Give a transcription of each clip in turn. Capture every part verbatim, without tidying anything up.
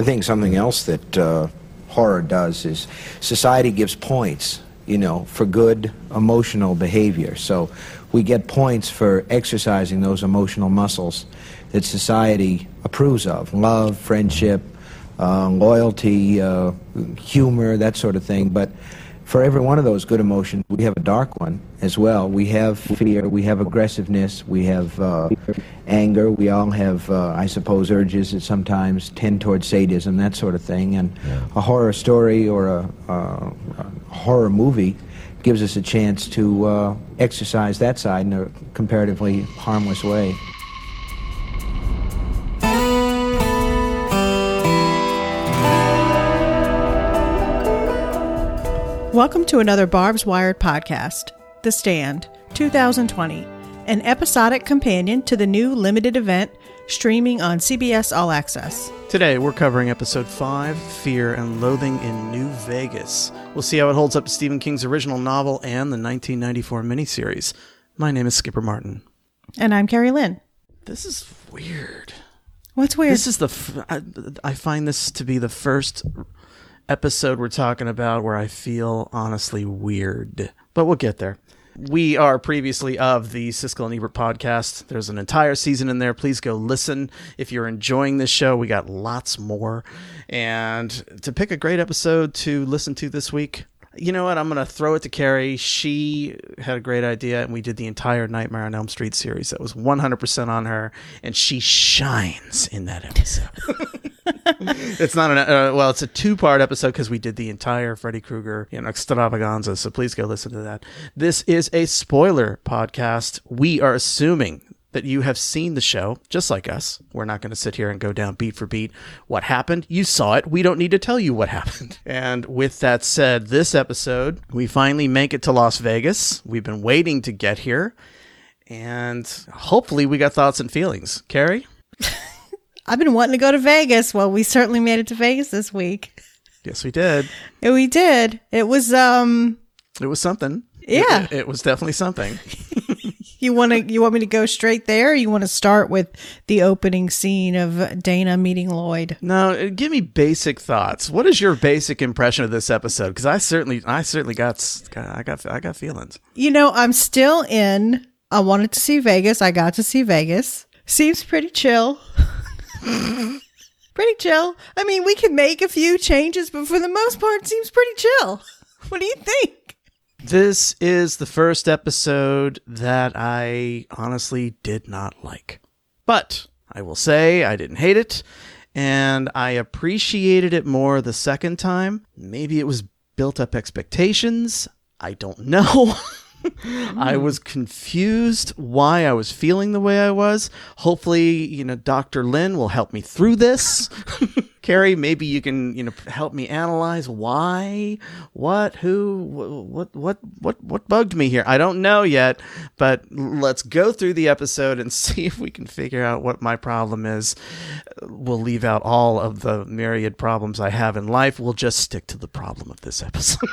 I think something else that uh, horror does is society gives points, you know, for good emotional behavior. So we get points for exercising those emotional muscles that society approves of. Love, friendship, uh, loyalty, uh, humor, that sort of thing. But for every one of those good emotions, we have a dark one as well. We have fear, we have aggressiveness, we have uh, anger, we all have, uh, I suppose, urges that sometimes tend towards sadism, that sort of thing. And yeah. a horror story or a, a, a horror movie gives us a chance to uh, exercise that side in a comparatively harmless way. Welcome to another Barb's Wired podcast, The Stand, two thousand twenty, an episodic companion to the new limited event streaming on C B S All Access. Today, we're covering episode five, Fear and Loathing in New Vegas. We'll see how it holds up to Stephen King's original novel and the nineteen ninety-four miniseries. My name is Skipper Martin. And I'm Carrie Lynn. This is weird. What's weird? This is the... F- I, I find this to be the first episode we're talking about where I feel honestly weird, but we'll get there. We are previously of the Siskel and Ebert podcast. There's an entire season in there. Please go listen. If you're enjoying this show, we got lots more. And to pick a great episode to listen to this week, you know what? I'm going to throw it to Carrie. She had a great idea, and we did the entire Nightmare on Elm Street series. That was one hundred percent on her, and she shines in that episode. It's not an uh, well, it's a two-part episode because we did the entire Freddy Krueger, you know, extravaganza. So please go listen to that. This is a spoiler podcast. We are assuming that you have seen the show, just like us. We're not going to sit here and go down beat for beat what happened. You saw it. We don't need to tell you what happened. And with that said, this episode, we finally make it to Las Vegas. We've been waiting to get here. And hopefully we got thoughts and feelings. Carrie? I've been wanting to go to Vegas. Well, we certainly made it to Vegas this week. Yes, we did. Yeah, we did. It was, um... It was something. Yeah. It, it was definitely something. You want to? You want me to go straight there? Or you want to start with the opening scene of Dana meeting Lloyd? No, give me basic thoughts. What is your basic impression of this episode? Because I certainly, I certainly got, I got, I got feelings. You know, I'm still in. I wanted to see Vegas. I got to see Vegas. Seems pretty chill. Pretty chill. I mean, we can make a few changes, but for the most part, it seems pretty chill. What do you think? This is the first episode that I honestly did not like. But I will say I didn't hate it, and I appreciated it more the second time. Maybe it was built up expectations. I don't know. Mm. I was confused why I was feeling the way I was. Hopefully, you know, Doctor Lynn will help me through this. Carrie, maybe you can, you know, help me analyze why, what, who, what, what, what, what bugged me here. I don't know yet, but let's go through the episode and see if we can figure out what my problem is. We'll leave out all of the myriad problems I have in life. We'll just stick to the problem of this episode.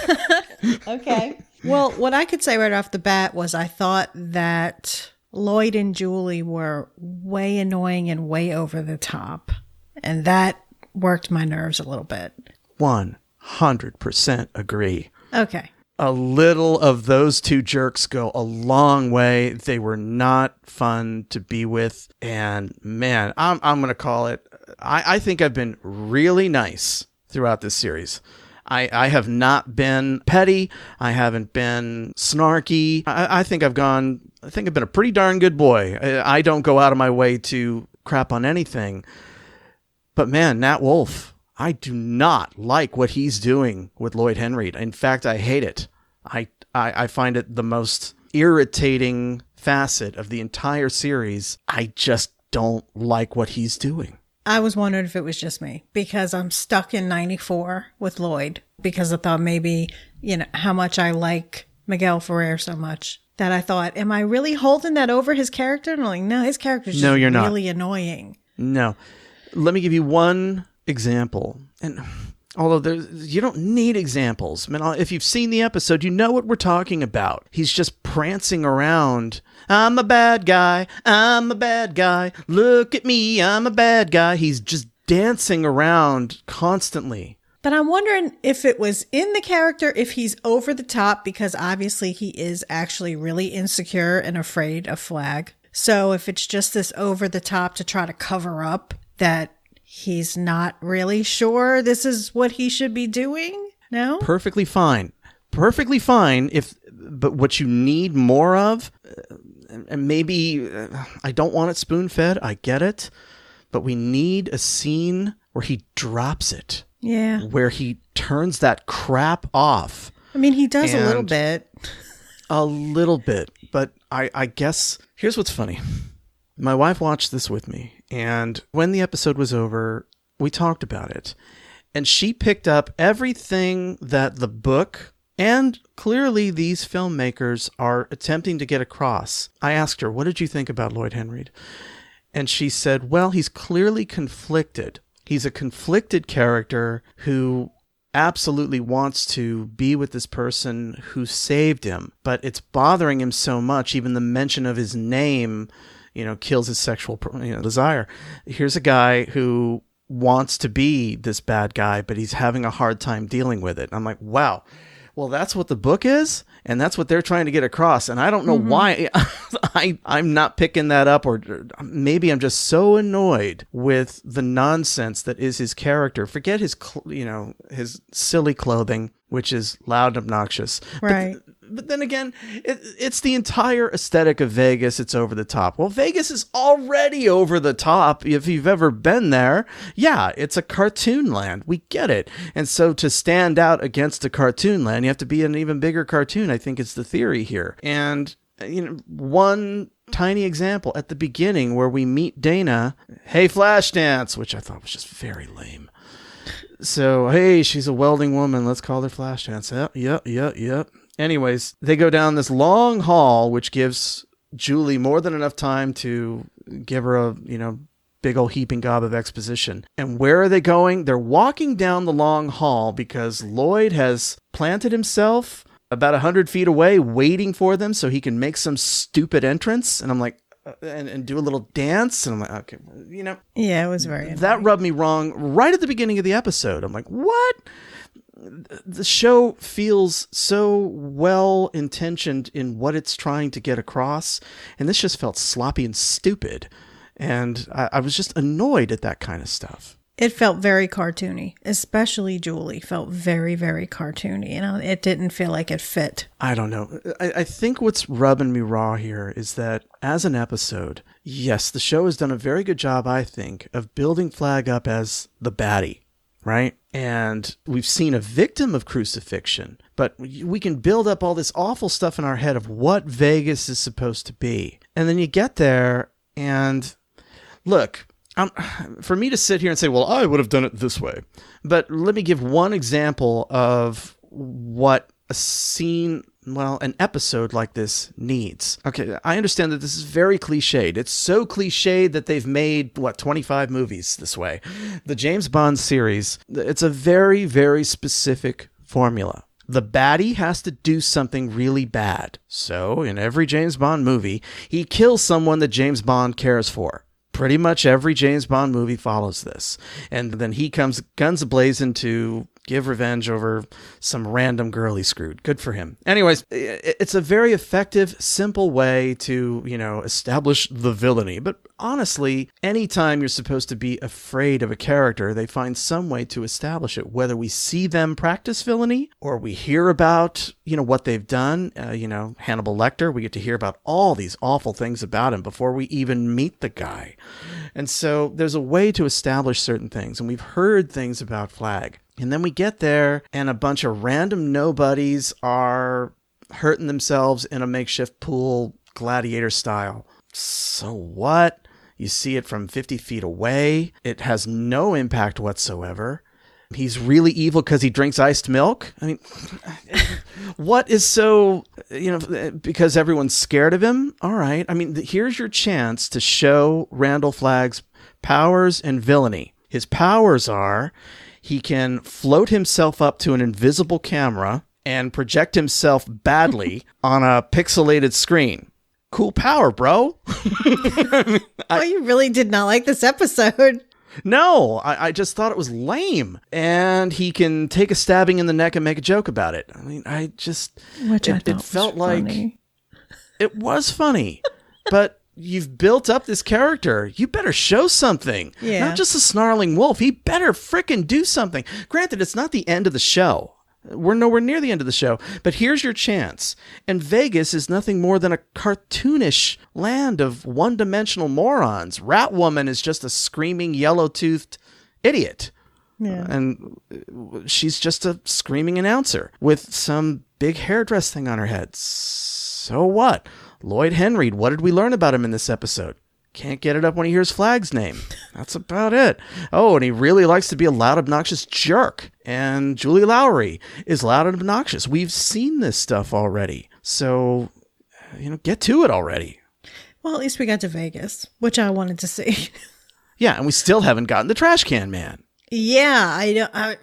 Okay. Well, what I could say right off the bat was I thought that Lloyd and Julie were way annoying and way over the top. And that worked my nerves a little bit. one hundred percent agree. Okay. A little of those two jerks go a long way. They were not fun to be with. And man, I'm I'm going to call it. I, I think I've been really nice throughout this series. I, I have not been petty. I haven't been snarky. I, I think I've gone, I think I've been a pretty darn good boy. I, I don't go out of my way to crap on anything. But man, Nat Wolff, I do not like what he's doing with Lloyd Henry. In fact, I hate it. I, I, I find it the most irritating facet of the entire series. I just don't like what he's doing. I was wondering if it was just me because I'm stuck in ninety-four with Lloyd because I thought maybe, you know, how much I like Miguel Ferrer so much that I thought, am I really holding that over his character? And I'm like, no, his character's just no, you're really not. annoying. No. Let me give you one example. And although there, you don't need examples. I mean, if you've seen the episode, you know what we're talking about. He's just prancing around. I'm a bad guy. I'm a bad guy. Look at me. I'm a bad guy. He's just dancing around constantly. But I'm wondering if it was in the character, if he's over the top, because obviously he is actually really insecure and afraid of Flag. So if it's just this over the top to try to cover up that he's not really sure this is what he should be doing. No? Perfectly fine. Perfectly fine. If, but what you need more of, uh, and maybe uh, I don't want it spoon-fed. I get it. But we need a scene where he drops it. Yeah. Where he turns that crap off. I mean, he does a little bit. A little bit. But I, I guess, here's what's funny. My wife watched this with me. And when the episode was over, we talked about it. And she picked up everything that the book and clearly these filmmakers are attempting to get across. I asked her, what did you think about Lloyd Henreid? And she said, well, he's clearly conflicted. He's a conflicted character who absolutely wants to be with this person who saved him, but it's bothering him so much, even the mention of his name, you know, kills his sexual you know, desire. Here's a guy who wants to be this bad guy, but he's having a hard time dealing with it. I'm like, wow. Well, that's what the book is, and that's what they're trying to get across. And I don't know mm-hmm. why I, I'm not picking that up, or maybe I'm just so annoyed with the nonsense that is his character. Forget his, you know, his silly clothing, which is loud and obnoxious. Right. But, but then again, it, it's the entire aesthetic of Vegas. It's over the top. Well, Vegas is already over the top. If you've ever been there, yeah, it's a cartoon land. We get it. And so to stand out against a cartoon land, you have to be an even bigger cartoon. I think it's the theory here. And, you know, one tiny example at the beginning where we meet Dana, hey, Flashdance, which I thought was just very lame. So, hey, she's a welding woman. Let's call her Flashdance. Yep, yep, yep, yep. Anyways, they go down this long hall, which gives Julie more than enough time to give her a, you know, big old heaping gob of exposition. And where are they going? They're walking down the long hall because Lloyd has planted himself about a hundred feet away, waiting for them so he can make some stupid entrance. And I'm like, uh, and, and do a little dance. And I'm like, okay, you know. Yeah, it was very annoying. That rubbed me wrong right at the beginning of the episode. I'm like, what? The show feels so well intentioned in what it's trying to get across, and this just felt sloppy and stupid. And I, I was just annoyed at that kind of stuff. It felt very cartoony, especially Julie felt very, very cartoony. You know, it didn't feel like it fit. I don't know. I, I think what's rubbing me raw here is that as an episode, yes, the show has done a very good job, I think, of building Flag up as the baddie. Right? And we've seen a victim of crucifixion, but we can build up all this awful stuff in our head of what Vegas is supposed to be. And then you get there and look, um, for me to sit here and say, well, I would have done it this way. But let me give one example of what a scene, well, an episode like this needs. Okay, I understand that this is very cliched. It's so cliched that they've made, what, twenty-five movies this way. The James Bond series, it's a very, very specific formula. The baddie has to do something really bad. So, in every James Bond movie, he kills someone that James Bond cares for. Pretty much every James Bond movie follows this. And then he comes guns a-blazing to give revenge over some random girl he screwed. Good for him. Anyways, it's a very effective, simple way to, you know, establish the villainy. But honestly, anytime you're supposed to be afraid of a character, they find some way to establish it. Whether we see them practice villainy or we hear about, you know, what they've done. Uh, you know, Hannibal Lecter, we get to hear about all these awful things about him before we even meet the guy. And so there's a way to establish certain things. And we've heard things about Flag. And then we get there and a bunch of random nobodies are hurting themselves in a makeshift pool, gladiator style. So what? You see it from fifty feet away. It has no impact whatsoever. He's really evil because he drinks iced milk. I mean, what is so, you know, because everyone's scared of him? All right. I mean, here's your chance to show Randall Flagg's powers and villainy. His powers are he can float himself up to an invisible camera and project himself badly on a pixelated screen. Cool power, bro. I, oh, you really did not like this episode. No, I, I just thought it was lame. And he can take a stabbing in the neck and make a joke about it. I mean, I just... Which it, I thought it felt was like... funny. It was funny. But you've built up this character. You better show something. Yeah. Not just a snarling wolf. He better frickin' do something. Granted, it's not the end of the show. We're nowhere near the end of the show, but here's your chance. And Vegas is nothing more than a cartoonish land of one-dimensional morons. Ratwoman is just a screaming, yellow-toothed idiot. Yeah. And she's just a screaming announcer with some big hairdress thing on her head. So what? Lloyd Henreid, what did we learn about him in this episode? Can't get it up when he hears Flag's name. That's about it. Oh, and he really likes to be a loud, obnoxious jerk. And Julie Lowry is loud and obnoxious. We've seen this stuff already. So, you know, get to it already. Well, at least we got to Vegas, which I wanted to see. Yeah, and we still haven't gotten the Trash Can Man. Yeah, I don't. I,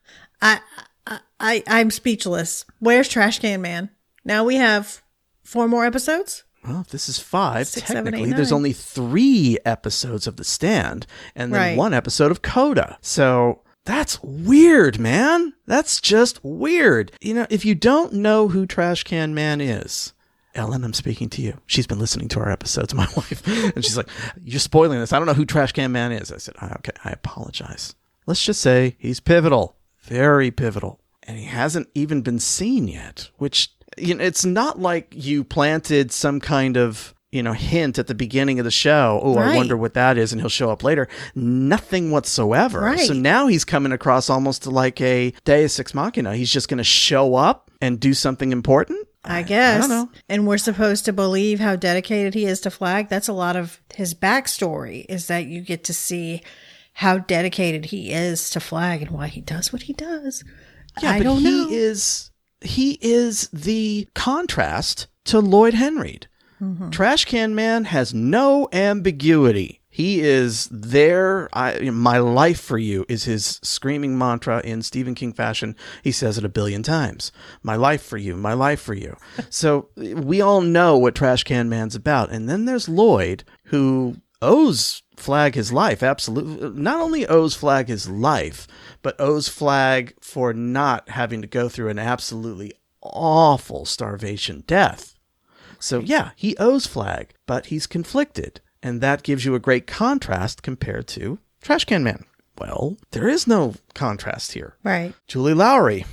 I, I, I, I'm speechless. Where's Trash Can Man? Now we have four more episodes. Well, if this is five, Six, technically seven, eight, there's nine. only three episodes of The Stand and then Right. one episode of Coda. So that's weird, man. That's just weird. You know, if you don't know who Trash Can Man is, Ellen, I'm speaking to you. She's been listening to our episodes, my wife. And she's like, you're spoiling this. I don't know who Trash Can Man is. I said, "Ah, okay, I apologize. Let's just say he's pivotal. Very pivotal. And he hasn't even been seen yet, which... You know, it's not like you planted some kind of, you know, hint at the beginning of the show. Oh, I Right. wonder what that is, and he'll show up later. Nothing whatsoever. Right. So now he's coming across almost like a Deus Ex Machina. He's just going to show up and do something important. I guess. I don't know. And we're supposed to believe how dedicated he is to Flag. That's a lot of his backstory, is that you get to see how dedicated he is to Flag and why he does what he does. Yeah, I but don't he know. is he is the contrast to Lloyd Henreid. Mm-hmm. Trash Can Man has no ambiguity. He is there. I, my life for you is his screaming mantra in Stephen King fashion. He says it a billion times. My life for you, my life for you. So we all know what Trash Can Man's about. And then there's Lloyd, who owes Flag his life. Absolutely. Not only owes Flag his life, but owes Flag for not having to go through an absolutely awful starvation death. So yeah, he owes Flag, but he's conflicted. And that gives you a great contrast compared to Trash Can Man. Well, there is no contrast here. Right. Julie Lowry.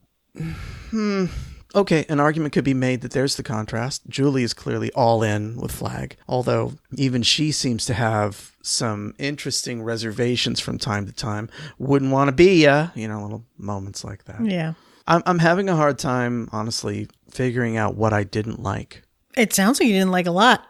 Hmm. Okay, an argument could be made that there's the contrast. Julie is clearly all in with Flag, although even she seems to have some interesting reservations from time to time. Wouldn't want to be ya, you know, little moments like that. Yeah. I'm I'm having a hard time, honestly, figuring out what I didn't like. It sounds like you didn't like a lot.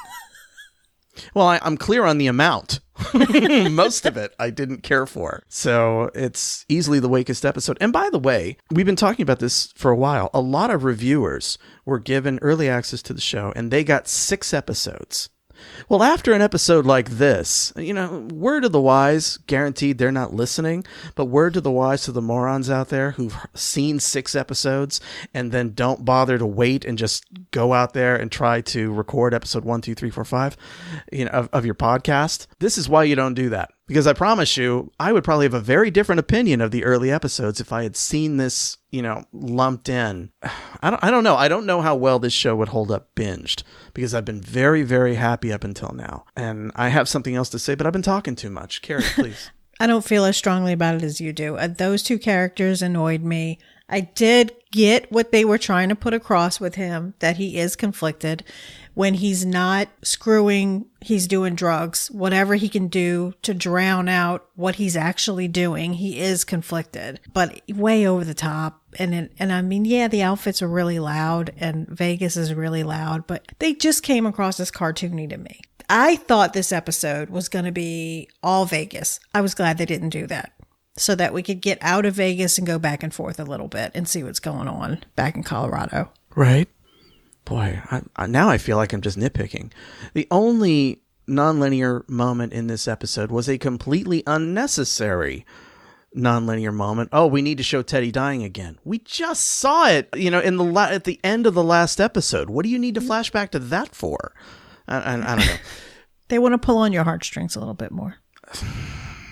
Well, I, I'm clear on the amount. Most of it I didn't care for. So it's easily the weakest episode. And by the way, we've been talking about this for a while. A lot of reviewers were given early access to the show, and they got six episodes. Well, after an episode like this, you know, word to the wise, guaranteed they're not listening, but word to the wise to the morons out there who've seen six episodes and then don't bother to wait and just go out there and try to record episode one, two, three, four, five, you know, of, of your podcast. This is why you don't do that. Because I promise you, I would probably have a very different opinion of the early episodes if I had seen this, you know, lumped in. I don't, I don't know. I don't know how well this show would hold up binged, because I've been very, very happy up until now. And I have something else to say, but I've been talking too much. Carrie, please. I don't feel as strongly about it as you do. Uh, those two characters annoyed me. I did get what they were trying to put across with him, that he is conflicted. When he's not screwing, he's doing drugs. Whatever he can do to drown out what he's actually doing, he is conflicted, but way over the top. And it, and I mean, yeah, the outfits are really loud and Vegas is really loud, but they just came across as cartoony to me. I thought this episode was going to be all Vegas. I was glad they didn't do that, so that we could get out of Vegas and go back and forth a little bit and see what's going on back in Colorado. Right. Boy, I, I, now I feel like I'm just nitpicking. The only nonlinear moment in this episode was a completely unnecessary nonlinear moment. Oh, we need to show Teddy dying again. We just saw it, you know, in the la- at the end of the last episode. What do you need to flash back to that for? I, I, I don't know. They want to pull on your heartstrings a little bit more.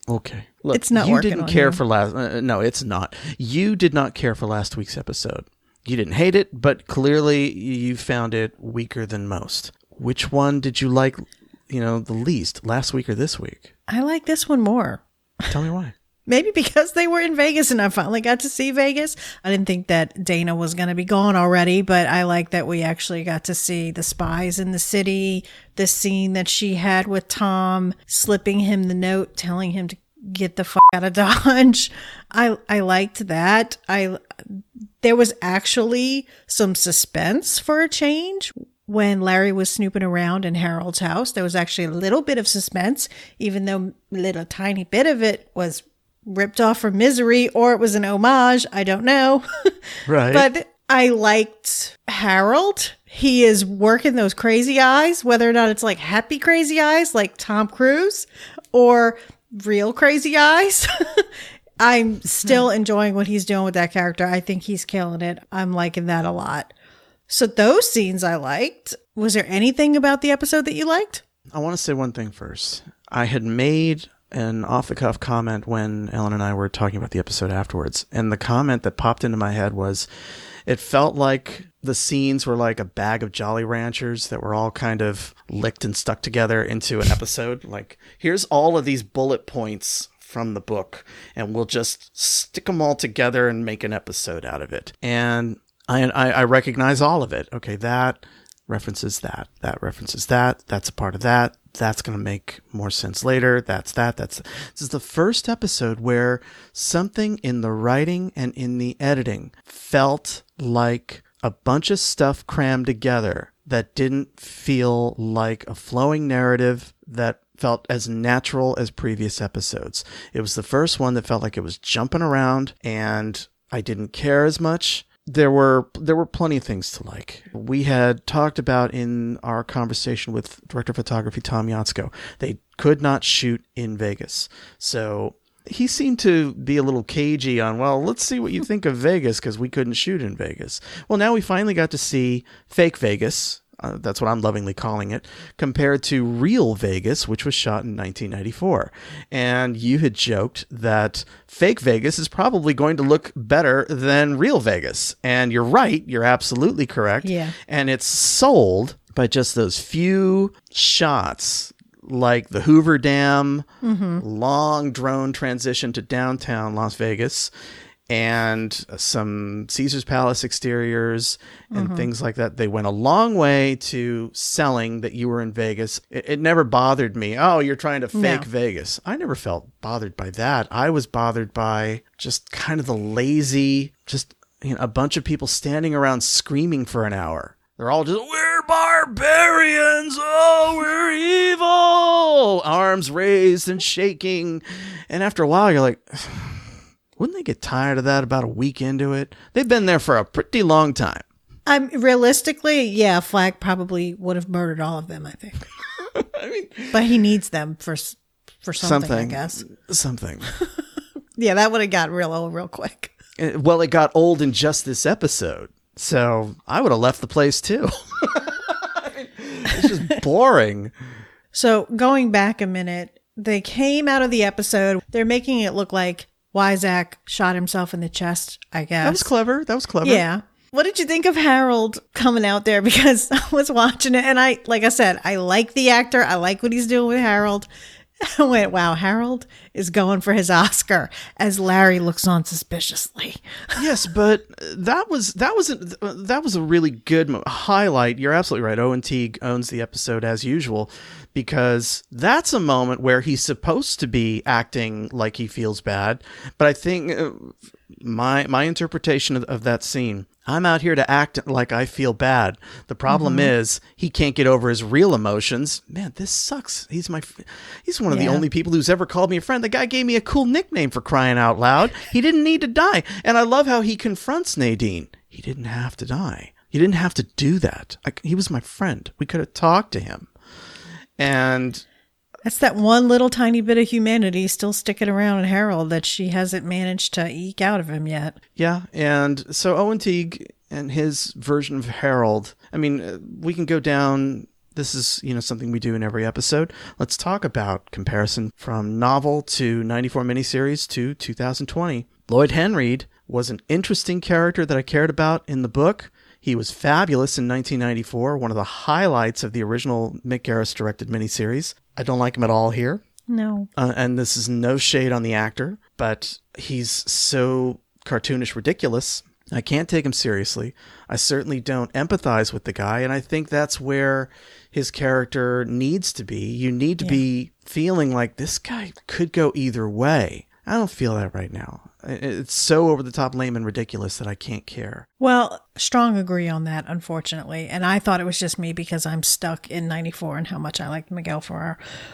Okay. Look, It's not you working didn't on care you. for last uh, no, it's not. You did not care for last week's episode. You didn't hate it, but clearly you found it weaker than most. Which one did you like, you know, the least, last week or this week? I like this one more. Tell me why. Maybe because they were in Vegas and I finally got to see Vegas. I didn't think that Dana was going to be gone already, but I like that we actually got to see the spies in the city, the scene that she had with Tom, slipping him the note, telling him to get the fuck out of Dodge. I I liked that. I there was actually some suspense for a change. When Larry was snooping around in Harold's house, there was actually a little bit of suspense, even though a little tiny bit of it was ripped off from Misery, or it was an homage. I don't know. Right. But I liked Harold. He is working those crazy eyes, whether or not it's like happy crazy eyes like Tom Cruise or real crazy eyes. I'm still enjoying what he's doing with that character. I think he's killing it. I'm liking that a lot. So those scenes I liked. Was there anything about the episode that you liked? I want to say one thing first. I had made an off-the-cuff comment when Ellen and I were talking about the episode afterwards. And the comment that popped into my head was, it felt like the scenes were like a bag of Jolly Ranchers that were all kind of licked and stuck together into an episode. Like, here's all of these bullet points from the book, and we'll just stick them all together and make an episode out of it. And I, I, I recognize all of it. Okay, that references that. That references that. That's a part of that. That's going to make more sense later. That's that. That's this is the first episode where something in the writing and in the editing felt like a bunch of stuff crammed together that didn't feel like a flowing narrative that felt as natural as previous episodes. It was the first one that felt like it was jumping around and I didn't care as much. There were there were plenty of things to like. We had talked about in our conversation with director of photography Tom Yatsko, they could not shoot in Vegas. So he seemed to be a little cagey on, well, let's see what you think of Vegas because we couldn't shoot in Vegas. Well, now we finally got to see fake Vegas. Uh, that's what I'm lovingly calling it, compared to real Vegas, which was shot in nineteen ninety-four. And you had joked that fake Vegas is probably going to look better than real Vegas. And you're right. You're absolutely correct. Yeah. And it's sold by just those few shots, like the Hoover Dam, mm-hmm. long drone transition to downtown Las Vegas, and some Caesar's Palace exteriors and mm-hmm. things like that. They went a long way to selling that you were in Vegas. It, it never bothered me. Oh, you're trying to fake No. Vegas. I never felt bothered by that. I was bothered by just kind of the lazy, just you know, a bunch of people standing around screaming for an hour. They're all just, we're barbarians. Oh, we're evil. Arms raised and shaking. And after a while, you're like, wouldn't they get tired of that about a week into it? They've been there for a pretty long time. Um, realistically, yeah, Flag probably would have murdered all of them, I think. I mean, but he needs them for for something, something, I guess. Something. Yeah, that would have got real old real quick. Well, it got old in just this episode. So I would have left the place too. I mean, it's just boring. So going back a minute, they came out of the episode. They're making it look like Wyzak shot himself in the chest, I guess. That was clever. That was clever. Yeah. What did you think of Harold coming out there? Because I was watching it and I, like I said, I like the actor. I like what he's doing with Harold. I went, wow, Harold is going for his Oscar as Larry looks on suspiciously. Yes, but that was that was a, that was a really good mo- highlight. You're absolutely right. Owen Teague owns the episode as usual, because that's a moment where he's supposed to be acting like he feels bad. But I think uh, my my interpretation of, of that scene, I'm out here to act like I feel bad. The problem mm-hmm. is he can't get over his real emotions. Man, this sucks. He's my, he's one of yeah. the only people who's ever called me a friend. The guy gave me a cool nickname for crying out loud. He didn't need to die. And I love how he confronts Nadine. He didn't have to die. He didn't have to do that. I, he was my friend. We could have talked to him. And that's that one little tiny bit of humanity still sticking around in Harold that she hasn't managed to eke out of him yet. Yeah. And so Owen Teague and his version of Harold, I mean, we can go down this is, you know, something we do in every episode. Let's talk about comparison from novel to ninety-four miniseries to two thousand twenty. Lloyd Henreid was an interesting character that I cared about in the book. He was fabulous in nineteen ninety-four, one of the highlights of the original Mick Garris directed miniseries. I don't like him at all here. No. Uh, and this is no shade on the actor, but he's so cartoonish ridiculous. I can't take him seriously. I certainly don't empathize with the guy, and I think that's where his character needs to be. You need to Yeah. be feeling like this guy could go either way. I don't feel that right now. It's so over the top, lame, and ridiculous that I can't care. Well, strong agree on that, unfortunately. And I thought it was just me because I'm stuck in ninety-four and how much I liked Miguel Ferrer.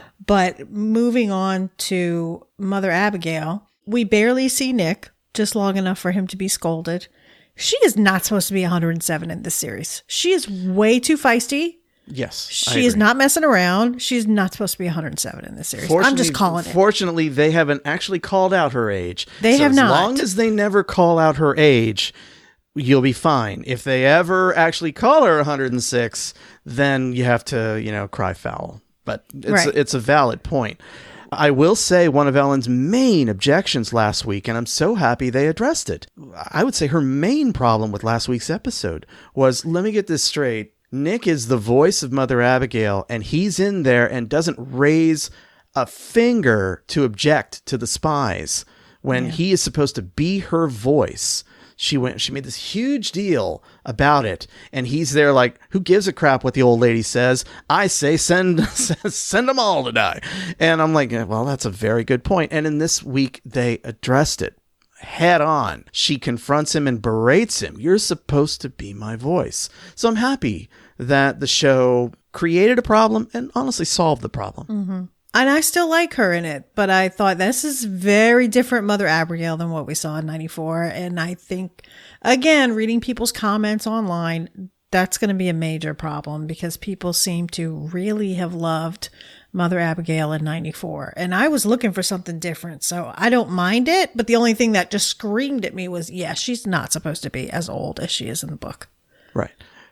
But moving on to Mother Abigail, we barely see Nick, just long enough for him to be scolded. She is not supposed to be one hundred seven in this series. She is way too feisty. Yes. She is not messing around. She's not supposed to be one hundred seven in this series. I'm just calling it. Fortunately, they haven't actually called out her age. They so have as not. As long as they never call out her age, you'll be fine. If they ever actually call her one hundred six, then you have to, you know, cry foul. But it's, Right. it's a valid point. I will say one of Ellen's main objections last week, and I'm so happy they addressed it. I would say her main problem with last week's episode was, let me get this straight. Nick is the voice of Mother Abigail, and he's in there and doesn't raise a finger to object to the spies when Yeah. he is supposed to be her voice. She went. She made this huge deal about it, and he's there like, who gives a crap what the old lady says? I say send send them all to die. And I'm like, well, that's a very good point. And in this week, they addressed it head on. She confronts him and berates him. You're supposed to be my voice. So I'm happy that the show created a problem and honestly solved the problem. Mm-hmm. And I still like her in it, but I thought this is very different Mother Abigail than what we saw in ninety-four. And I think, again, reading people's comments online, that's going to be a major problem because people seem to really have loved Mother Abigail in ninety-four. And I was looking for something different, so I don't mind it. But the only thing that just screamed at me was, yeah, she's not supposed to be as old as she is in the book. Right.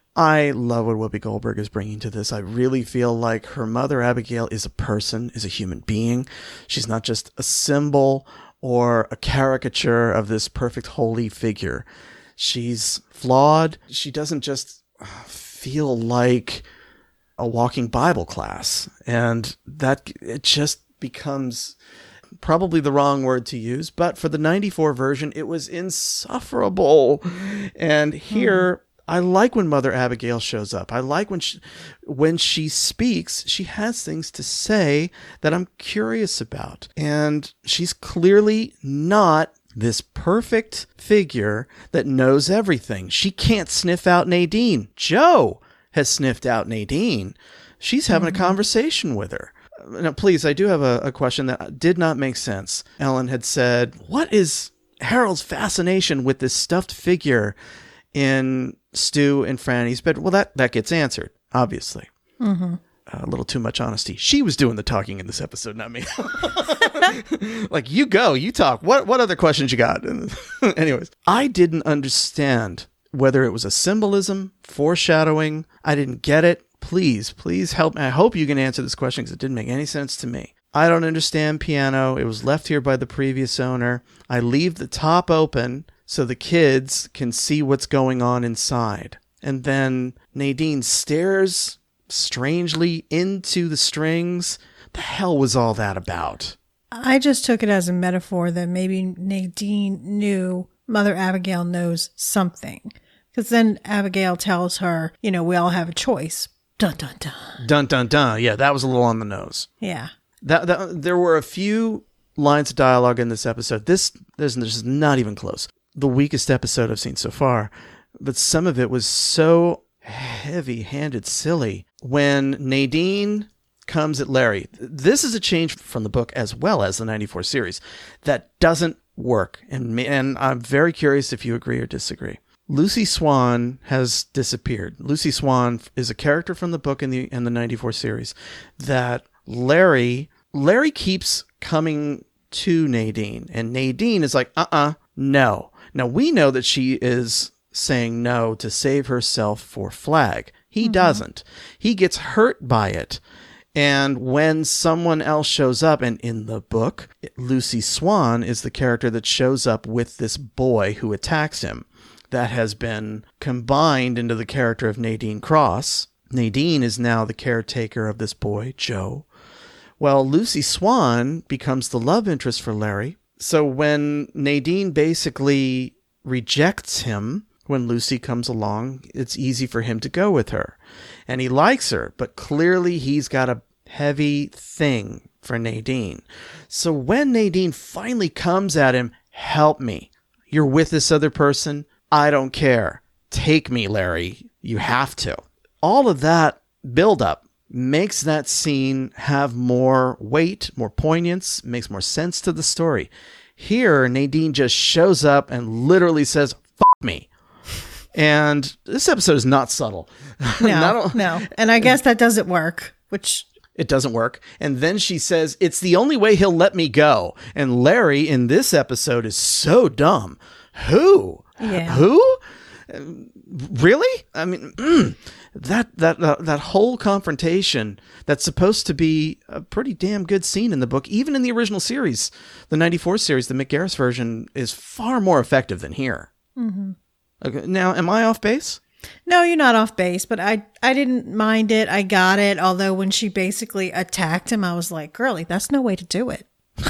I love what Whoopi Goldberg is bringing to this. I really feel like her Mother Abigail is a person, is a human being. She's not just a symbol or a caricature of this perfect holy figure. She's flawed. She doesn't just feel like a walking Bible class. And that it just becomes probably the wrong word to use, but for the ninety-four version, it was insufferable. And here, I like when Mother Abigail shows up. I like when she, when she speaks, she has things to say that I'm curious about. And she's clearly not this perfect figure that knows everything. She can't sniff out Nadine. Jo has sniffed out Nadine. She's having mm-hmm. a conversation with her. Now, please, I do have a, a question that did not make sense. Ellen had said, what is Harold's fascination with this stuffed figure in Stu and Franny's bed? Well, that, that gets answered, obviously. Mm-hmm. A little too much honesty. She was doing the talking in this episode, not me. Like, you go, you talk. What what other questions you got? Anyways, I didn't understand whether it was a symbolism, foreshadowing. I didn't get it. Please, please help me. I hope you can answer this question because it didn't make any sense to me. I don't understand piano. It was left here by the previous owner. I leave the top open so the kids can see what's going on inside. And then Nadine stares strangely into the strings. The hell was all that about? I just took it as a metaphor that maybe Nadine knew Mother Abigail knows something. Because then Abigail tells her, you know, we all have a choice. Dun, dun, dun. Dun, dun, dun. Yeah, that was a little on the nose. Yeah. That, that There were a few lines of dialogue in this episode. This, this, this is not even close. The weakest episode I've seen so far. But some of it was so heavy-handed silly. When Nadine comes at Larry, this is a change from the book as well as the ninety-four series that doesn't work. And, and I'm very curious if you agree or disagree. Lucy Swan has disappeared. Lucy Swan is a character from the book in the in the ninety-four series that Larry Larry keeps coming to Nadine, and Nadine is like, uh-uh, no. Now we know that she is saying no to save herself for Flag. He mm-hmm. doesn't. He gets hurt by it. And when someone else shows up, and in the book, Lucy Swan is the character that shows up with this boy who attacks him, that has been combined into the character of Nadine Cross. Nadine is now the caretaker of this boy, Joe. Well, Lucy Swan becomes the love interest for Larry. So when Nadine basically rejects him, when Lucy comes along, it's easy for him to go with her. And he likes her, but clearly he's got a heavy thing for Nadine. So when Nadine finally comes at him, help me. You're with this other person. I don't care. Take me, Larry. You have to. All of that buildup makes that scene have more weight, more poignance, makes more sense to the story. Here, Nadine just shows up and literally says, fuck me. And this episode is not subtle. No, not, no. And I guess that doesn't work, which... It doesn't work. And then she says, it's the only way he'll let me go. And Larry in this episode is so dumb. Who? Yeah. Who? Really? I mean, mm, that, that, that, that whole confrontation that's supposed to be a pretty damn good scene in the book, even in the original series, the ninety-four series, the Mick Garris version is far more effective than here. Mm-hmm. Okay, now, am I off base? No, you're not off base, but I, I didn't mind it. I got it. Although when she basically attacked him, I was like, girlie, that's no way to do it.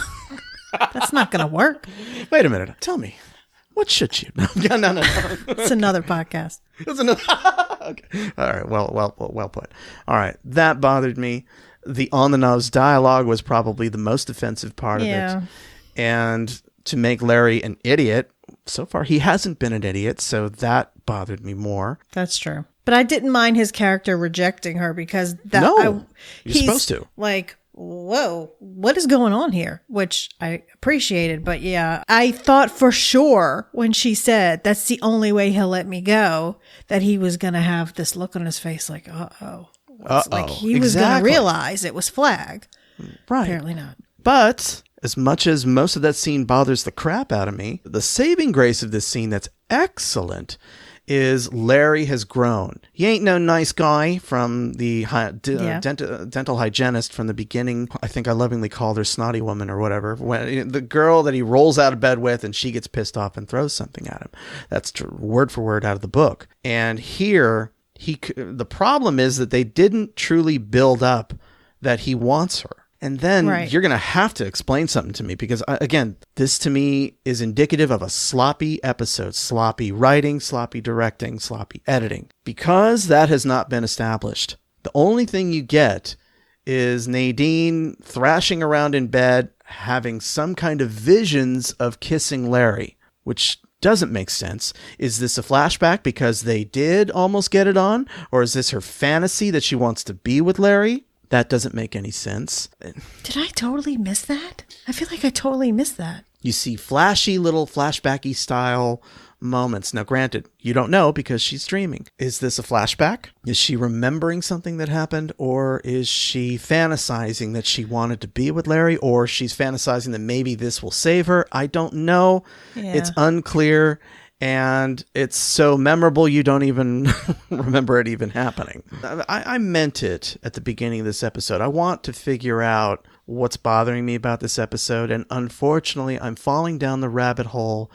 That's not going to work. Wait a minute. Tell me, what should you? No, no, no. no. It's another podcast. It's another. Okay. All right. Well, well, well put. All right. That bothered me. The on the nose dialogue was probably the most offensive part yeah. of it. And to make Larry an idiot, so far he hasn't been an idiot, so that bothered me more. That's true. But I didn't mind his character rejecting her because that no, I, you're he's supposed to. Like, whoa, what is going on here? Which I appreciated. But yeah, I thought for sure when she said that's the only way he'll let me go, that he was going to have this look on his face like, uh-oh. Uh-oh. Like he was exactly. going to realize it was Flag. Right. Apparently not. But as much as most of that scene bothers the crap out of me, the saving grace of this scene that's excellent is Larry has grown. He ain't no nice guy from the hi- d- Yeah. uh, dent- dental hygienist from the beginning. I think I lovingly called her Snotty Woman or whatever. When the girl that he rolls out of bed with and she gets pissed off and throws something at him. That's tr- word for word out of the book. And here, he c- the problem is that they didn't truly build up that he wants her. And then right. you're going to have to explain something to me because, again, this to me is indicative of a sloppy episode, sloppy writing, sloppy directing, sloppy editing. Because that has not been established, the only thing you get is Nadine thrashing around in bed, having some kind of visions of kissing Larry, which doesn't make sense. Is this a flashback because they did almost get it on? Or is this her fantasy that she wants to be with Larry? That doesn't make any sense. Did I totally miss that? I feel like I totally missed that. You see flashy little flashbacky style moments. Now, granted, you don't know because she's dreaming. Is this a flashback? Is she remembering something that happened? Or is she fantasizing that she wanted to be with Larry? Or she's fantasizing that maybe this will save her? I don't know. Yeah. It's unclear. And it's so memorable you don't even remember it even happening. I, I meant it at the beginning of this episode. I want to figure out what's bothering me about this episode. And unfortunately, I'm falling down the rabbit hole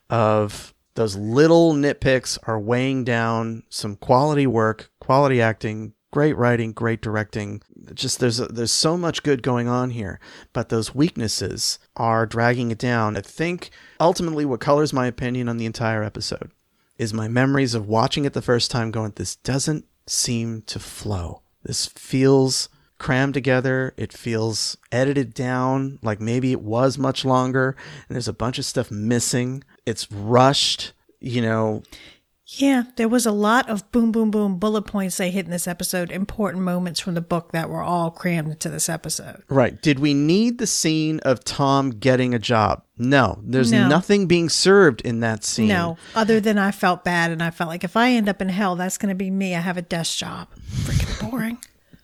of those little nitpicks are weighing down some quality work, quality acting, great writing, great directing. Just there's a, there's so much good going on here, but those weaknesses are dragging it down. I think ultimately what colors my opinion on the entire episode is my memories of watching it the first time going, this doesn't seem to flow. This feels crammed together. It feels edited down, like maybe it was much longer, and there's a bunch of stuff missing. It's rushed, you know. Yeah, there was a lot of boom, boom, boom bullet points they hit in this episode, important moments from the book that were all crammed into this episode. Right. Did we need the scene of Tom getting a job? No. There's No. nothing being served in that scene. No, other than I felt bad and I felt like if I end up in hell, that's going to be me. I have a desk job. Freaking boring.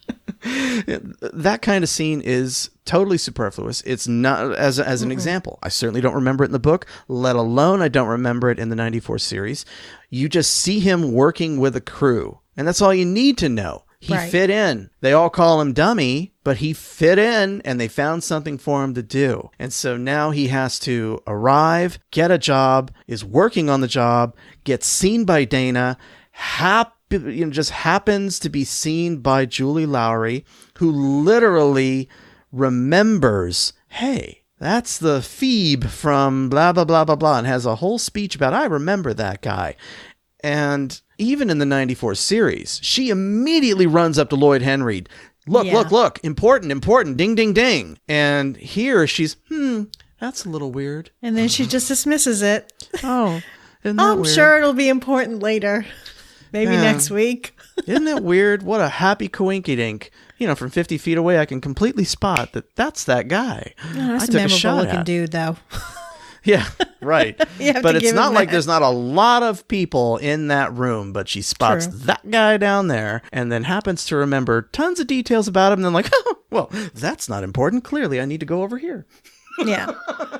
That kind of scene is totally superfluous. It's not, as as an mm-hmm. example, I certainly don't remember it in the book, let alone I don't remember it in the ninety-four series. You just see him working with a crew. And that's all you need to know. He Right. fit in. They all call him dummy, but he fit in and they found something for him to do. And so now he has to arrive, get a job, is working on the job, gets seen by Dana, hap- you know, just happens to be seen by Julie Lowry, who literally remembers, hey, that's the Phoebe from blah, blah, blah, blah, blah, and has a whole speech about, I remember that guy. And even in the ninety-four series, she immediately runs up to Lloyd Henry. Look, Yeah. look, look, important, important, ding, ding, ding. And here she's, hmm, that's a little weird. And then she just dismisses it. Oh, isn't that I'm weird? sure it'll be important later. Maybe Yeah. next week. Isn't it weird? What a happy coinkydink. You know, from fifty feet away, I can completely spot that that's that guy. Oh, that's I a took a memorable shot looking at. dude, though. Yeah, right. You have But to it's give not him like that. there's not a lot of people in that room, but she spots True. that guy down there and then happens to remember tons of details about him and then like, oh, well, that's not important. Clearly, I need to go over here. Yeah.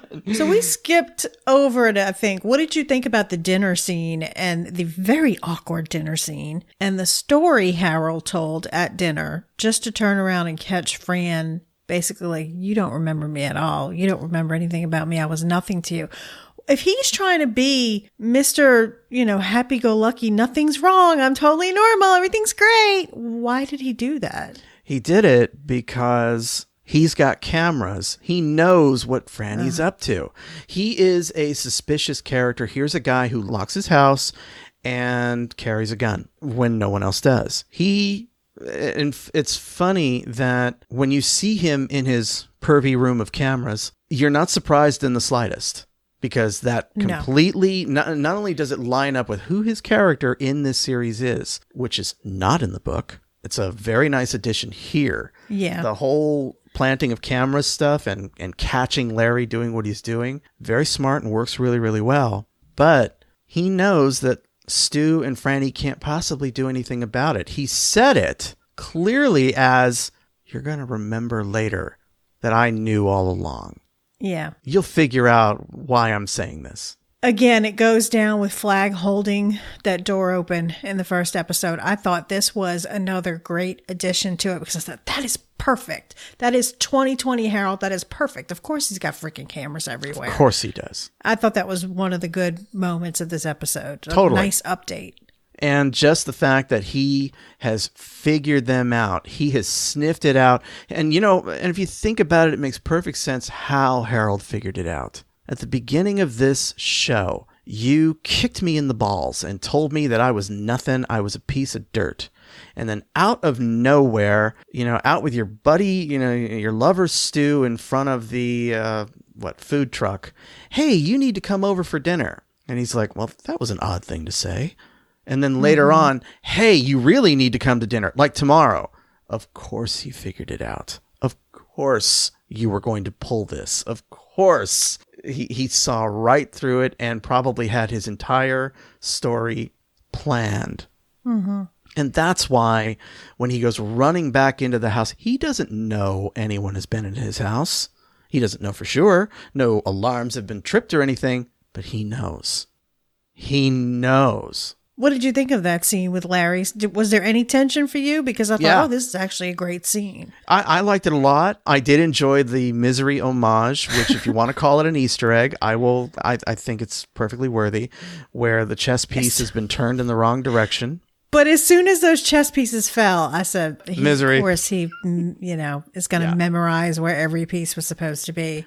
So we skipped over it, I think. What did you think about the dinner scene and the very awkward dinner scene and the story Harold told at dinner just to turn around and catch Fran basically like, you don't remember me at all. You don't remember anything about me. I was nothing to you. If he's trying to be Mister, you know, happy-go-lucky, nothing's wrong, I'm totally normal, everything's great, why did he do that? He did it because he's got cameras. He knows what Franny's up to. He is a suspicious character. Here's a guy who locks his house and carries a gun when no one else does. He, and it's funny that when you see him in his pervy room of cameras, you're not surprised in the slightest. Because that No. completely, not, not only does it line up with who his character in this series is, which is not in the book. It's a very nice addition here. Yeah. The whole planting of camera stuff and, and catching Larry doing what he's doing, very smart and works really, really well. But he knows that Stu and Franny can't possibly do anything about it. He said it clearly as, you're going to remember later that I knew all along. Yeah. You'll figure out why I'm saying this. Again, it goes down with Flag holding that door open in the first episode. I thought this was another great addition to it because I thought, that is perfect. That is twenty twenty Harold. That is perfect. Of course, he's got freaking cameras everywhere. Of course he does. I thought that was one of the good moments of this episode. A Totally. nice update. And just the fact that he has figured them out, he has sniffed it out. And, you know, and if you think about it, it makes perfect sense how Harold figured it out. At the beginning of this show, you kicked me in the balls and told me that I was nothing. I was a piece of dirt. And then out of nowhere, you know, out with your buddy, you know, your lover Stu in front of the, uh, what, food truck. Hey, you need to come over for dinner. And he's like, well, that was an odd thing to say. And then later mm-hmm. on, hey, you really need to come to dinner, like tomorrow. Of course he figured it out. Of course you were going to pull this. Of course. He, he saw right through it and probably had his entire story planned. Mm-hmm. And that's why when he goes running back into the house, he doesn't know anyone has been in his house. He doesn't know for sure. No alarms have been tripped or anything, but he knows. He knows. What did you think of that scene with Larry? Was there any tension for you? Because I thought, Yeah. oh, this is actually a great scene. I, I liked it a lot. I did enjoy the Misery homage, which if you want to call it an Easter egg, I will. I, I think it's perfectly worthy, where the chess piece Yes. has been turned in the wrong direction. But as soon as those chess pieces fell, I said, he, Misery. Of course, he, mm, you know, is going to Yeah. memorize where every piece was supposed to be.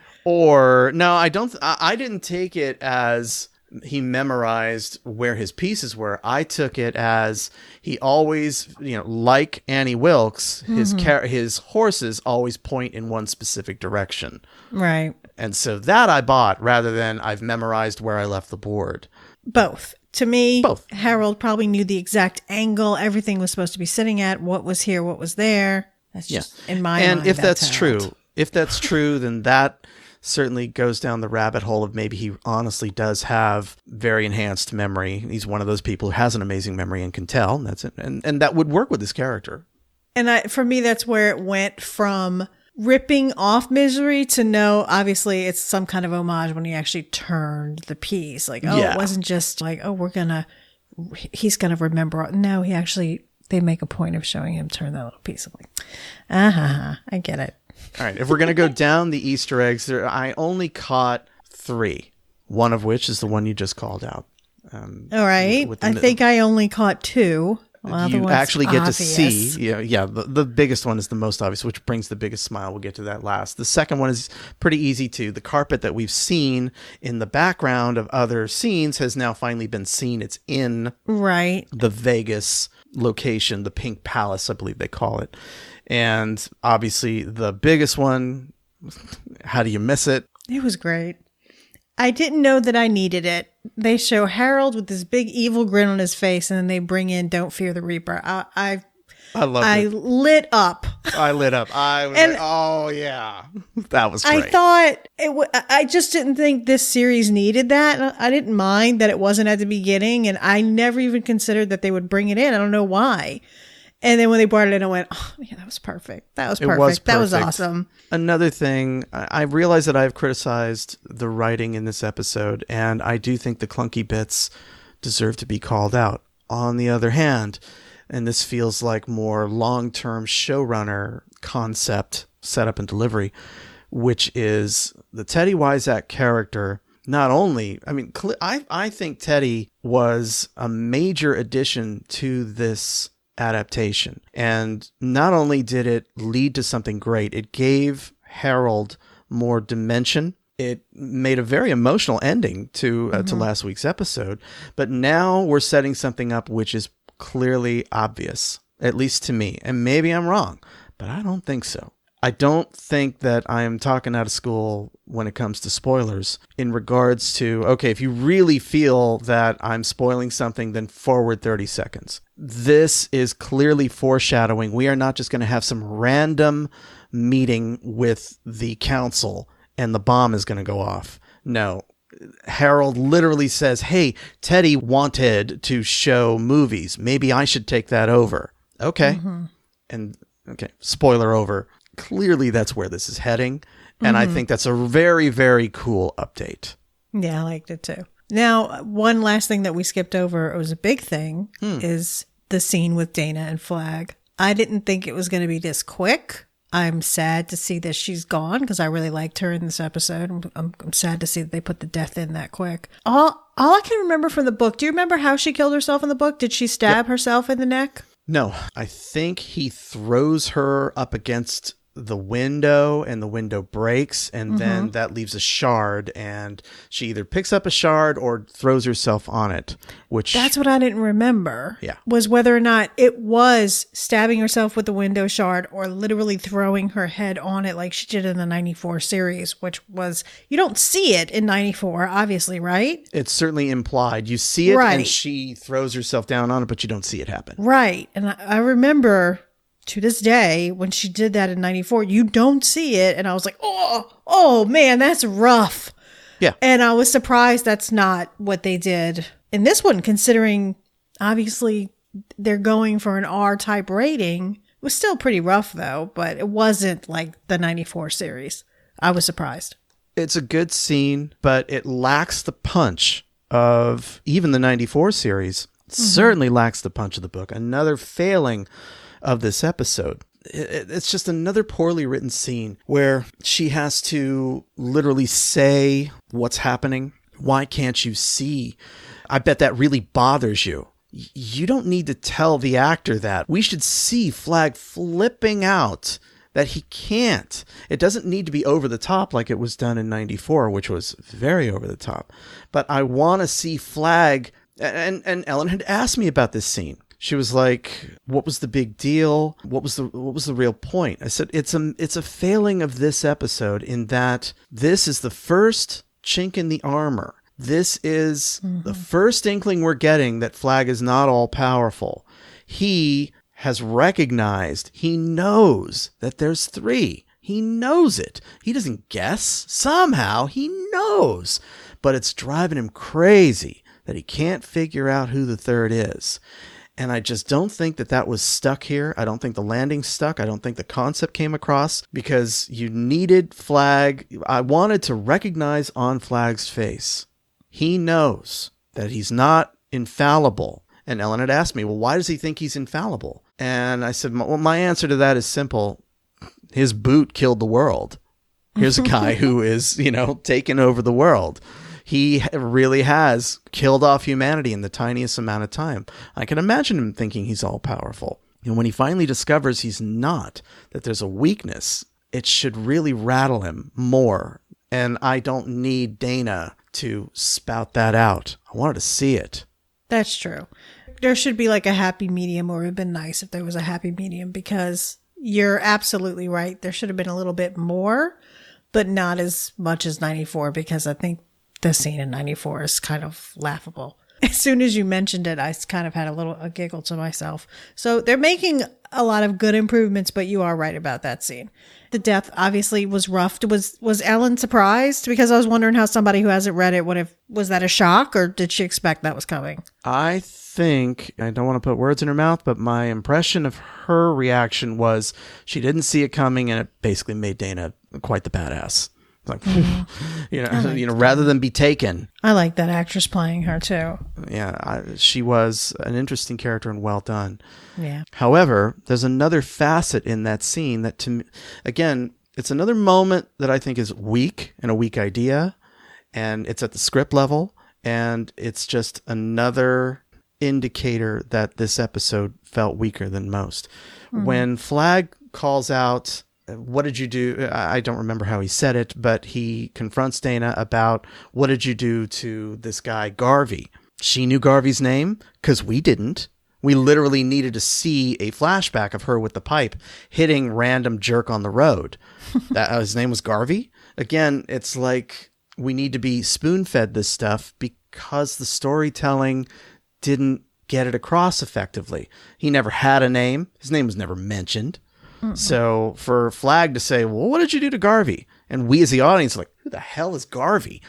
Or no, I don't. I, I didn't take it as he memorized where his pieces were. I took it as he always, you know, like Annie Wilkes, his Mm-hmm. car- his horses always point in one specific direction. Right. And so that I bought rather than I've memorized where I left the board. Both. To me, Both. Harold probably knew the exact angle everything was supposed to be sitting at, what was here, what was there. That's just in my and mind. if that's Harold. true, if that's true, then that certainly goes down the rabbit hole of maybe he honestly does have very enhanced memory. He's one of those people who has an amazing memory and can tell. And that's it. And and that would work with his character. And I, for me, that's where it went from ripping off Misery to no, obviously it's some kind of homage when he actually turned the piece. Like, oh, Yeah. it wasn't just like, oh, we're going to, he's going to remember. No, he actually they make a point of showing him turn that little piece of like, ah, ha, ha, I get it. All right, if we're going to go down the Easter eggs, there, I only caught three, one of which is the one you just called out. Um, All right. with the- I think I only caught two. Well, the you one's actually get obvious. to see, yeah, yeah. The, the biggest one is the most obvious, which brings the biggest smile. We'll get to that last. The second one is pretty easy too. The carpet that we've seen in the background of other scenes has now finally been seen. It's in Right. the Vegas location, the Pink Palace, I believe they call it. And obviously, the biggest one. How do you miss it? It was great. I didn't know that I needed it. They show Harold with this big evil grin on his face, and then they bring in "Don't Fear the Reaper." I, I, I love I it. lit up. I lit up. I was And- like, oh yeah, that was great. I thought it. W- I just didn't think this series needed that. I didn't mind that it wasn't at the beginning, and I never even considered that they would bring it in. I don't know why. And then when they brought it in, I went, "Oh yeah, that was perfect. That was It perfect. was That was perfect. awesome." Another thing, I I realize that I've criticized the writing in this episode, and I do think the clunky bits deserve to be called out. On the other hand, and this feels like more long-term showrunner concept, setup and delivery, which is the Teddy Wyzak character. Not only, I mean, cl- I I think Teddy was a major addition to this adaptation. And not only did it lead to something great, it gave Harold more dimension. It made a very emotional ending to uh, to last week's episode. But now we're setting something up which is clearly obvious, at least to me. And maybe I'm wrong, but I don't think so. I don't think that I am talking out of school when it comes to spoilers in regards to, okay, if you really feel that I'm spoiling something, then forward thirty seconds. This is clearly foreshadowing. We are not just going to have some random meeting with the council and the bomb is going to go off. No. Harold literally says, hey, Teddy wanted to show movies. Maybe I should take that over. Okay. Mm-hmm. And, okay, spoiler over. Clearly that's where this is heading. And mm-hmm. I think that's a very, very cool update. Yeah, I liked it too. Now, one last thing that we skipped over, it was a big thing, hmm. is the scene with Dana and Flag. I didn't think it was going to be this quick. I'm sad to see that she's gone because I really liked her in this episode. I'm, I'm, I'm sad to see that they put the death in that quick. All, all I can remember from the book, do you remember how she killed herself in the book? Did she stab yep. herself in the neck? No, I think he throws her up against the window and the window breaks and mm-hmm. then that leaves a shard and she either picks up a shard or throws herself on it, which that's what I didn't remember. Yeah. Was whether or not it was stabbing herself with the window shard or literally throwing her head on it like she did in the ninety-four series, which was, you don't see it in ninety-four, obviously, right? It's certainly implied. You see it right. and she throws herself down on it, but you don't see it happen. Right. And I, I remember to this day, when she did that in ninety-four, you don't see it. And I was like, oh, oh man, that's rough. Yeah. And I was surprised that's not what they did in this one, considering obviously they're going for an R-type rating. It was still pretty rough though, but it wasn't like the ninety-four series. I was surprised. It's a good scene, but it lacks the punch of even the ninety-four series. Mm-hmm. Certainly lacks the punch of the book. Another failing of this episode. It's just another poorly written scene where she has to literally say what's happening. Why can't you see? I bet that really bothers you. You don't need to tell the actor that. We should see Flag flipping out that he can't. It doesn't need to be over the top like it was done in ninety-four, which was very over the top. But I want to see Flag. And, and Ellen had asked me about this scene. She was like, what was the big deal? What was the what was the real point? I said, it's a, it's a failing of this episode in that this is the first chink in the armor. This is mm-hmm. the first inkling we're getting that Flag is not all powerful. He has recognized, he knows that there's three. He knows it. He doesn't guess. Somehow he knows. But it's driving him crazy that he can't figure out who the third is. And I just don't think that that was stuck here. I don't think the landing stuck. I don't think the concept came across because you needed Flag. I wanted to recognize on Flag's face. He knows that he's not infallible. And Ellen had asked me, well, why does he think he's infallible? And I said, well, my answer to that is simple. His boot killed the world. Here's a guy who is, you know, taken over the world. He really has killed off humanity in the tiniest amount of time. I can imagine him thinking he's all powerful. And when he finally discovers he's not, that there's a weakness, it should really rattle him more. And I don't need Dana to spout that out. I wanted to see it. That's true. There should be like a happy medium, or it would have been nice if there was a happy medium, because you're absolutely right. There should have been a little bit more, but not as much as ninety-four, because I think the scene in ninety-four is kind of laughable. As soon as you mentioned it, I kind of had a little a giggle to myself. So they're making a lot of good improvements, but you are right about that scene. The death obviously was rough. Was was Ellen surprised? Because I was wondering how somebody who hasn't read it would have, was that a shock, or did she expect that was coming? I think, I don't want to put words in her mouth, but my impression of her reaction was she didn't see it coming, and it basically made Dana quite the badass. Like, mm-hmm. you know, like you know, rather than be taken. I like that actress playing her too. Yeah, I, she was an interesting character and well done. Yeah. However, there's another facet in that scene that, to me, again, it's another moment that I think is weak and a weak idea, and it's at the script level, and it's just another indicator that this episode felt weaker than most. Mm-hmm. When Flag calls out, what did you do? I don't remember how he said it, but he confronts Dana about, what did you do to this guy, Garvey? She knew Garvey's name because we didn't. We literally needed to see a flashback of her with the pipe hitting random jerk on the road. That uh, his name was Garvey. Again, it's like we need to be spoon-fed this stuff because the storytelling didn't get it across effectively. He never had a name. His name was never mentioned. Mm-hmm. So for Flag to say, well, what did you do to Garvey? And we as the audience are like, who the hell is Garvey?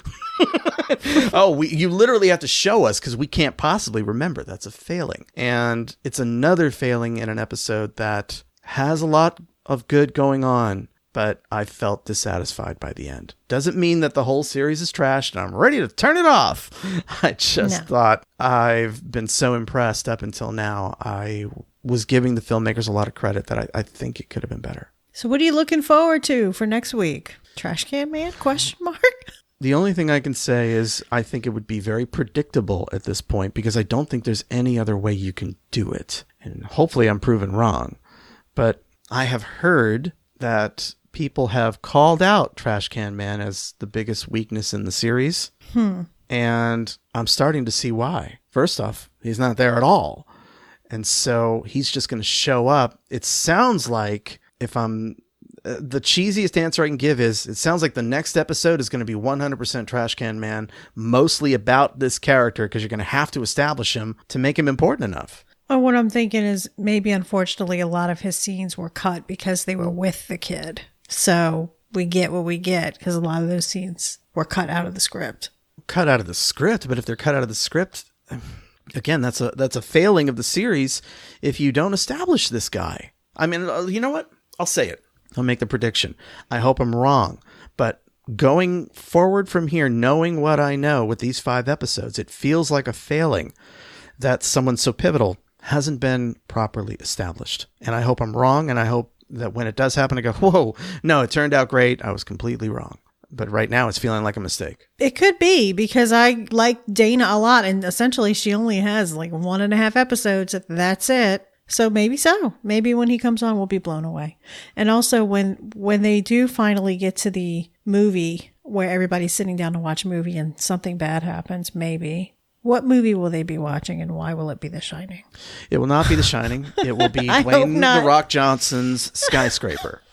oh, we, you literally have to show us because we can't possibly remember. That's a failing. And it's another failing in an episode that has a lot of good going on, but I felt dissatisfied by the end. Doesn't mean that the whole series is trashed and I'm ready to turn it off. I just no. thought I've been so impressed up until now. I was giving the filmmakers a lot of credit that I, I think it could have been better. So what are you looking forward to for next week? Trash Can Man? Question mark? The only thing I can say is I think it would be very predictable at this point because I don't think there's any other way you can do it. And hopefully I'm proven wrong. But I have heard that people have called out Trash Can Man as the biggest weakness in the series. Hmm. And I'm starting to see why. First off, he's not there at all. And so he's just going to show up. It sounds like, if I'm, uh, the cheesiest answer I can give is, it sounds like the next episode is going to be one hundred percent Trash Can Man, mostly about this character, because you're going to have to establish him to make him important enough. Well, what I'm thinking is maybe, unfortunately, a lot of his scenes were cut because they were with the kid. So we get what we get because a lot of those scenes were cut out of the script. Cut out of the script? But if they're cut out of the script... Again, that's a that's a failing of the series if you don't establish this guy. I mean, you know what? I'll say it. I'll make the prediction. I hope I'm wrong. But going forward from here, knowing what I know with these five episodes, it feels like a failing that someone so pivotal hasn't been properly established. And I hope I'm wrong, and I hope that when it does happen, I go, whoa, no, it turned out great. I was completely wrong. But right now it's feeling like a mistake. It could be because I like Dana a lot, and essentially she only has like one and a half episodes. That's it. So maybe so. Maybe when he comes on, we'll be blown away. And also when when they do finally get to the movie where everybody's sitting down to watch a movie and something bad happens, maybe. What movie will they be watching, and why will it be The Shining? It will not be The Shining. It will be Dwayne The Rock Johnson's Skyscraper.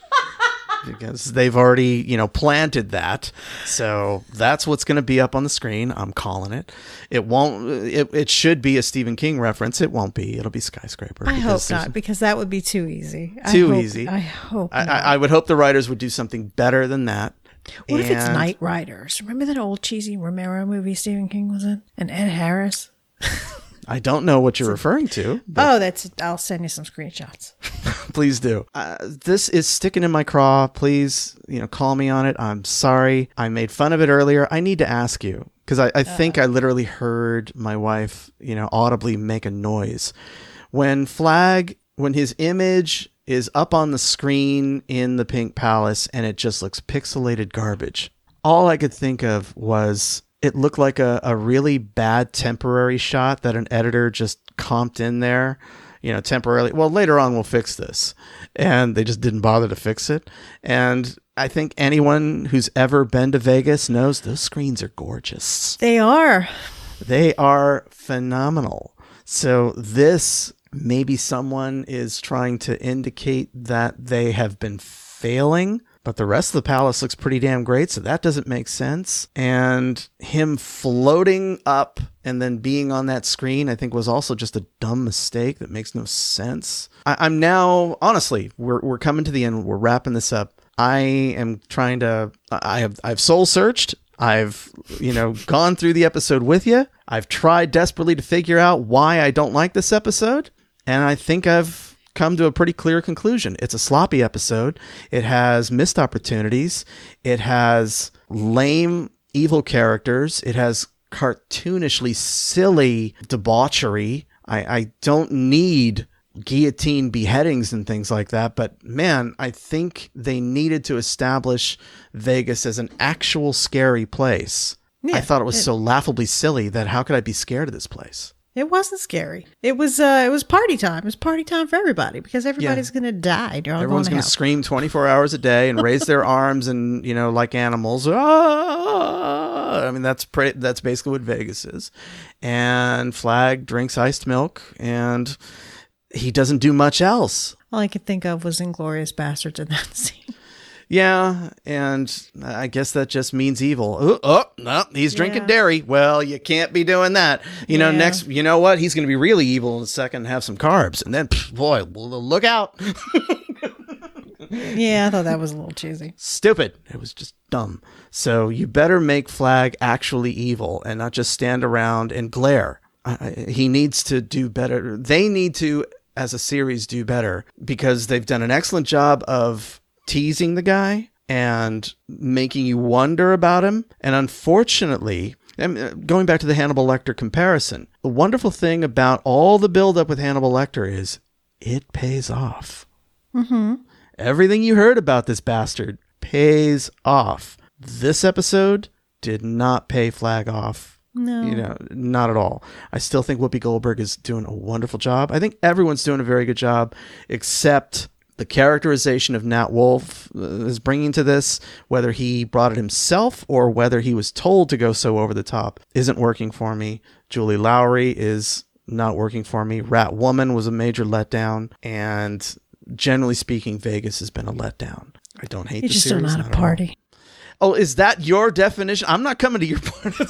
Because they've already, you know, planted that. So that's what's going to be up on the screen. I'm calling it. It won't, it, it should be a Stephen King reference. It won't be. It'll be Skyscraper. I hope not, because that would be too easy. Too I hope, easy. I hope I, I, I would hope the writers would do something better than that. What and if it's Night Riders? Remember that old cheesy Romero movie Stephen King was in? And Ed Harris? I don't know what you're referring to. But... Oh, that's, I'll send you some screenshots. Please do. Uh, this is sticking in my craw. Please, you know, call me on it. I'm sorry. I made fun of it earlier. I need to ask you, because I, I think I literally heard my wife, you know, audibly make a noise. When Flag, when his image is up on the screen in the Pink Palace and it just looks pixelated garbage, all I could think of was it looked like a, a really bad temporary shot that an editor just comped in there, you know, temporarily. Well, later on we'll fix this. And they just didn't bother to fix it. And I think anyone who's ever been to Vegas knows those screens are gorgeous. They are. They are phenomenal. So this, maybe someone is trying to indicate that they have been failing, but the rest of the palace looks pretty damn great, so that doesn't make sense. And him floating up and then being on that screen, I think, was also just a dumb mistake that makes no sense. I- I'm now, honestly, we're we're coming to the end. We're wrapping this up. I am trying to, I have I've soul searched. I've, you know, gone through the episode with you. I've tried desperately to figure out why I don't like this episode. And I think I've come to a pretty clear conclusion. It's a sloppy episode. It has missed opportunities. It has lame, evil characters. It has cartoonishly silly debauchery. I, I don't need guillotine beheadings and things like that. But man, I think they needed to establish Vegas as an actual scary place. Yeah, I thought it was it, so laughably silly that how could I be scared of this place? It wasn't scary. It was uh, it was party time. It was party time for everybody because everybody's yeah. going to die. They're all Everyone's going to scream twenty-four hours a day and raise their arms and, you know, like animals. Ah! I mean, that's pre- that's basically what Vegas is. And Flag drinks iced milk and he doesn't do much else. All I could think of was Inglourious Basterds in that scene. Yeah, and I guess that just means evil. Oh, oh no, he's drinking yeah. dairy. Well, you can't be doing that. You know, yeah. next, you know what? He's going to be really evil in a second and have some carbs. And then, pff, boy, look out. Yeah, I thought that was a little cheesy. Stupid. It was just dumb. So you better make Flag actually evil and not just stand around and glare. I, he needs to do better. They need to, as a series, do better because they've done an excellent job of teasing the guy and making you wonder about him. And unfortunately, going back to the Hannibal Lecter comparison, the wonderful thing about all the buildup with Hannibal Lecter is it pays off. Mm-hmm. Everything you heard about this bastard pays off. This episode did not pay Flag off. No. You know, not at all. I still think Whoopi Goldberg is doing a wonderful job. I think everyone's doing a very good job, except the characterization of Nat Wolff is bringing to this, whether he brought it himself or whether he was told to go so over the top, isn't working for me. Julie Lowry is not working for me. Rat Woman was a major letdown. And generally speaking, Vegas has been a letdown. I don't hate you the just series. don't know how to party. Oh, is that your definition? I'm not coming to your party.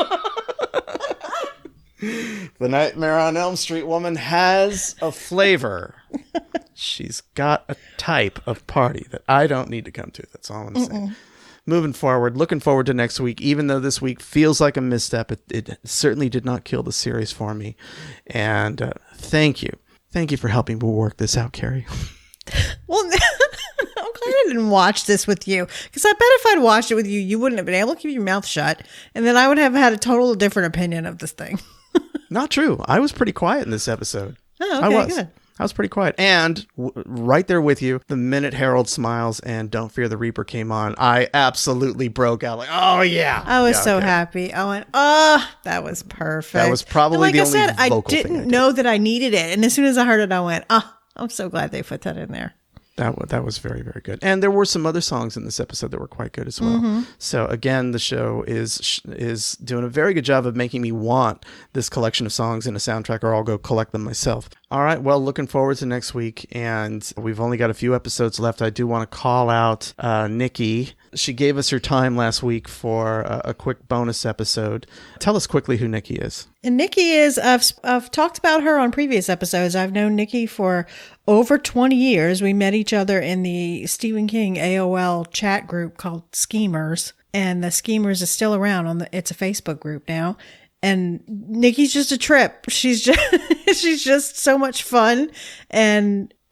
The Nightmare on Elm Street woman has a flavor. She's got a type of party that I don't need to come to. That's all I'm going to say. Moving forward, looking forward to next week, even though this week feels like a misstep, it, it certainly did not kill the series for me. And uh, thank you. Thank you for helping me work this out, Carrie. Well, I'm glad I didn't watch this with you, because I bet if I'd watched it with you, you wouldn't have been able to keep your mouth shut, and then I would have had a total different opinion of this thing. Not true. I was pretty quiet in this episode. Oh, okay, I was. good. I was pretty quiet. And w- right there with you, the minute Harold Smiles and Don't Fear the Reaper came on, I absolutely broke out like, oh, yeah. I was yeah, so okay. happy. I went, oh, that was perfect. That was probably like the I only said, vocal I didn't thing I did. know that I needed it. And as soon as I heard it, I went, oh, I'm so glad they put that in there. That w- that was very, very good. And there were some other songs in this episode that were quite good as well. Mm-hmm. So again, the show is is doing a very good job of making me want this collection of songs in a soundtrack, or I'll go collect them myself. All right, well, looking forward to next week. And we've only got a few episodes left. I do want to call out uh, Nikki. She gave us her time last week for a, a quick bonus episode. Tell us quickly who Nikki is. And Nikki is, I've, I've talked about her on previous episodes. I've known Nikki for over twenty years. We met each other in the Stephen King A O L chat group called Schemers. And the Schemers is still around on the, it's a Facebook group now. And Nikki's just a trip. She's just, she's just so much fun. And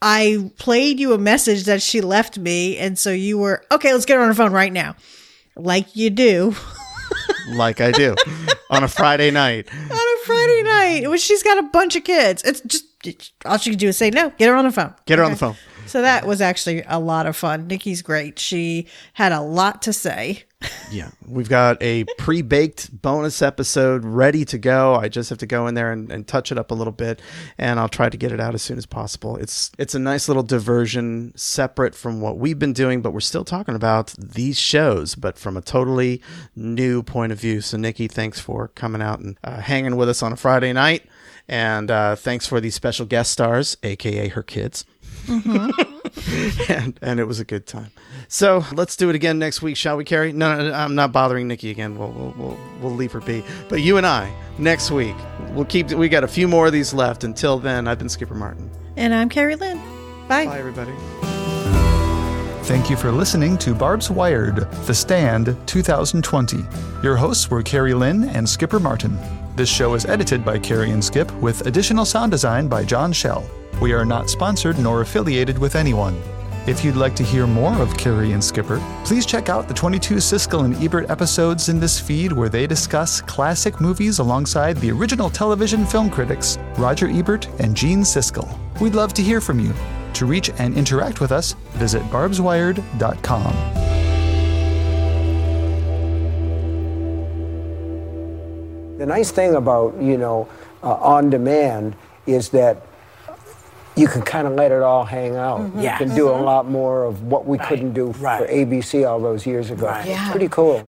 I played you a message that she left me, and so you were, okay, let's get her on the phone right now. Like you do. Like I do. On a Friday night. On a Friday night, when she's got a bunch of kids. It's just, it's, all she can do is say, no, get her on the phone. Get her okay. on the phone. So that was actually a lot of fun. Nikki's great. She had a lot to say. Yeah. We've got a pre-baked bonus episode ready to go. I just have to go in there and, and touch it up a little bit, and I'll try to get it out as soon as possible. It's it's a nice little diversion separate from what we've been doing, but we're still talking about these shows, but from a totally new point of view. So, Nikki, thanks for coming out and uh, hanging with us on a Friday night. And uh, thanks for these special guest stars, a k a her kids. Mm-hmm. and, and it was a good time. So let's do it again next week, shall we, Carrie? No, no, no I'm not bothering Nikki again. We'll, we'll we'll we'll leave her be. But you and I next week. We'll keep. We got a few more of these left. Until then, I've been Skipper Martin. And I'm Carrie Lynn. Bye. Bye, everybody. Thank you for listening to Barb's Wired, The Stand twenty twenty. Your hosts were Carrie Lynn and Skipper Martin. This show is edited by Carrie and Skip with additional sound design by John Shell. We are not sponsored nor affiliated with anyone. If you'd like to hear more of Carrie and Skipper, please check out the twenty-two Siskel and Ebert episodes in this feed where they discuss classic movies alongside the original television film critics Roger Ebert and Gene Siskel. We'd love to hear from you. To reach and interact with us, visit barbs wired dot com. The nice thing about, you know, uh, on demand is that you can kind of let it all hang out. Mm-hmm. You Yeah. can do Mm-hmm. a lot more of what we Right. couldn't do Right. for A B C all those years ago. Right. It's Yeah. pretty cool.